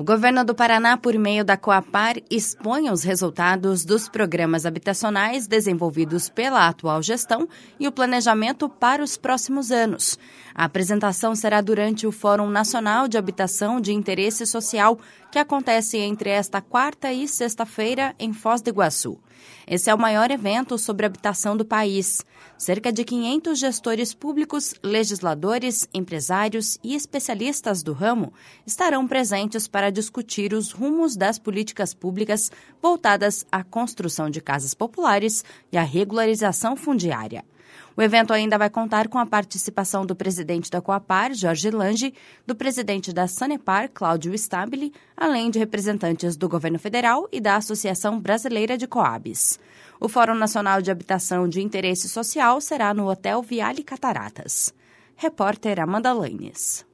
O governo do Paraná, por meio da Coapar, expõe os resultados dos programas habitacionais desenvolvidos pela atual gestão e o planejamento para os próximos anos. A apresentação será durante o Fórum Nacional de Habitação de Interesse Social, que acontece entre esta quarta e sexta-feira em Foz do Iguaçu. Esse é o maior evento sobre habitação do país. Cerca de 500 gestores públicos, legisladores, empresários e especialistas do ramo estarão presentes para discutir os rumos das políticas públicas voltadas à construção de casas populares e à regularização fundiária. O evento ainda vai contar com a participação do presidente da Coapar, Jorge Lange, do presidente da Sanepar, Cláudio Stabile, além de representantes do governo federal e da Associação Brasileira de Coabs. O Fórum Nacional de Habitação de Interesse Social será no Hotel Viale Cataratas. Repórter Amanda Lanes.